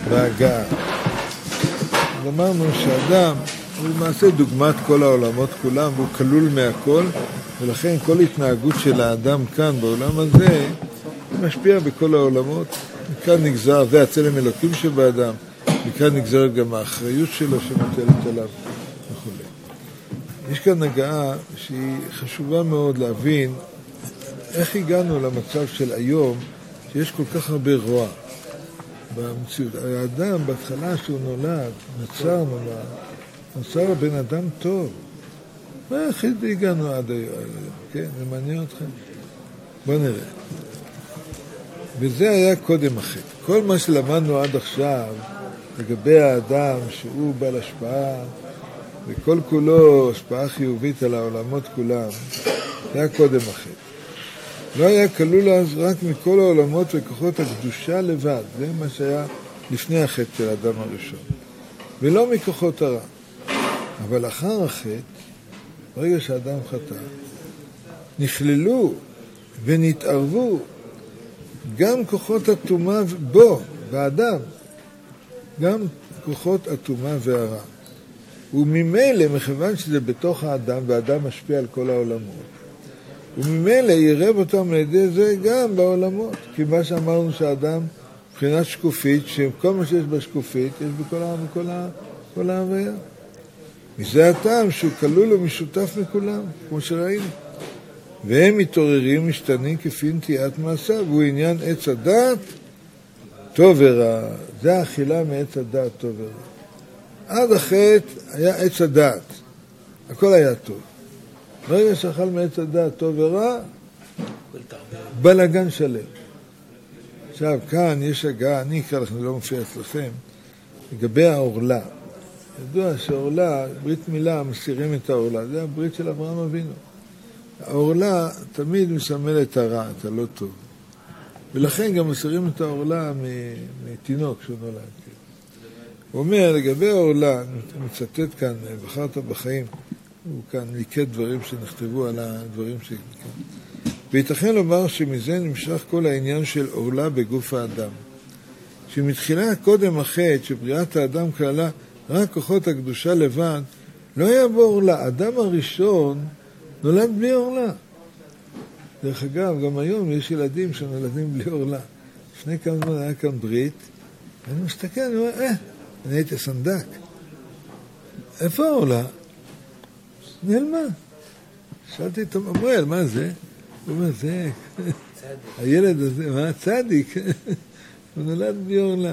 בהגעה. אז אמרנו שאדם הוא למעשה דוגמת כל העולמות כולם, והוא כלול מהכל, ולכן כל התנהגות של האדם כאן בעולם הזה משפיע בכל העולמות. מכאן נגזר, זה הצלם אלוקים שבאדם, מכאן נגזר גם האחריות שלו שמוטלת עליו וכו'. יש כאן הגעה שהיא חשובה מאוד להבין איך הגענו למצב של היום שיש כל כך הרבה רוע במציאות. האדם בהתחלה שהוא נולד, נוצר בן אדם טוב. איך הגענו עד היום? כן, זה מעניין אתכם? בואו נראה. וזה היה קודם החטא. כל מה שלמדנו עד עכשיו לגבי האדם שהוא בעל השפעה וכל כולו השפעה חיובית על העולמות כולם, זה היה קודם החטא. לא היה כלול אז רק מכל העולמות וכוחות הקדושה לבד. זה מה שהיה לפני החטא של האדם הראשון. ולא מכוחות הרע. אבל אחר החטא, ברגע שהאדם חטא, נכללו ונתערבו גם כוחות הטומאה בו, באדם, גם כוחות הטומאה והרע. וממילא, מכיוון שזה בתוך האדם, והאדם משפיע על כל העולמות, וממילא ירב אותם על ידי זה גם בעולמות. כי מה שאמרנו שהאדם מבחינת שקופית, שכל מה שיש בשקופית, יש בכל ההוויה. מזה הטעם שהוא כלול ומשותף מכולם, כמו שראינו. והם מתעוררים, משתנים כפי נטיית מעשה, והוא עניין עץ הדעת, טוב ורע. זה האכילה מעץ הדעת, טוב ורע. עד החטא היה עץ הדעת. הכל היה טוב. ברגע שאכל מעץ הדעת, טוב ורע, בלגן שלם. עכשיו, כאן יש הגעה, אני אקרא לכם, לא מופיע אצלכם, לגבי העורלה. ידוע שהעורלה, ברית מילה, מסירים את העורלה. זה הברית של אברהם אבינו. העורלה תמיד מסמל את הרע, את הלא טוב. ולכן גם מסירים את העורלה מתינוק שהוא נולד. הוא אומר, לגבי העורלה, אני מצטט כאן, בחרת בחיים, הוא כאן ליקט דברים שנכתבו על הדברים שכאן. וייתכן לומר שמזה נמשך כל העניין של עורלה בגוף האדם. שמתחילה קודם החטא, שבריאת האדם כללה רק כוחות הקדושה לבד, לא היה בו עורלה. האדם הראשון נולד בלי עורלה. דרך אגב, גם היום יש ילדים שנולדים בלי עורלה. לפני כמה זמן היה כאן ברית, ואני מסתכל, אני אומר, אני הייתי סנדק. איפה העורלה? נעלמה. שאלתי את אמריאל, מה זה? הוא אומר, זה, הילד הזה, מה? צדיק. הוא נולד בלי עורלה.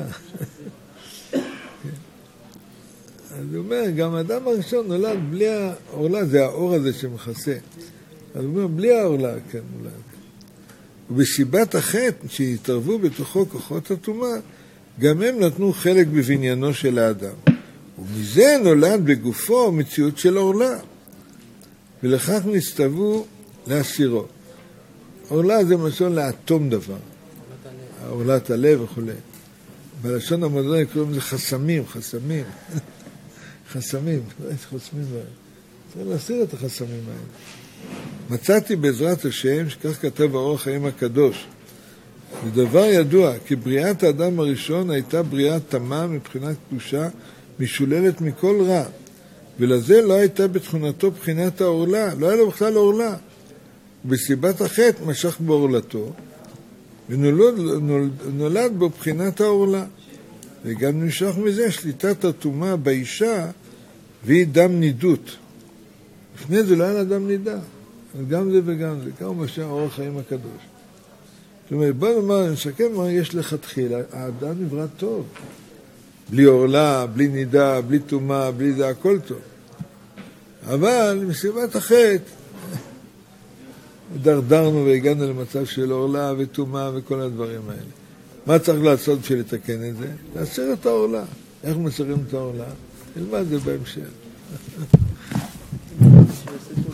אז הוא אומר, גם האדם הראשון נולד בלי העורלה, זה האור הזה שמכסה. אז הוא אומר, בלי העורלה, כן, נולד. ובסיבת החטא, שהתערבו בתוכו כוחות הטומאה, גם הם נתנו חלק בבניינו של האדם. ומזה נולד בגופו מציאות של עורלה. ולכך נסתוו להסירו. עורלה זה משון לאטום דבר. עורלת הלב וכו'. בלשון המודרני קוראים לזה חסמים. חסמים, חוסמים בהם. צריך להסיר את החסמים האלה. מצאתי בעזרת השם, שכך כתב האור החיים הקדוש, זה דבר ידוע, כי בריאת האדם הראשון הייתה בריאה תמה מבחינת קדושה, משוללת מכל רע, ולזה לא הייתה בתכונתו בחינת העורלה, לא היה לו בכלל עורלה. בסיבת החטא משך בעורלתו, ונולד בו בחינת העורלה. וגם נמשך מזה שליטת הטומאה באישה, והיא דם נידות. לפני זה לא היה לה דם נידה, גם זה וגם זה, כמה משל האור החיים הקדוש. זאת אומרת, בוא נאמר, נסכם מה יש לכתחילה, האדם נברא טוב. בלי עורלה, בלי נידה, בלי טומאה, בלי זה, הכל טוב. אבל מסיבת החטא, דרדרנו והגענו למצב של עורלה וטומאה וכל הדברים האלה. מה צריך לעשות בשביל לתקן את זה? להסיר את העורלה. איך מסירים את העורלה? נלמד זה בהמשך.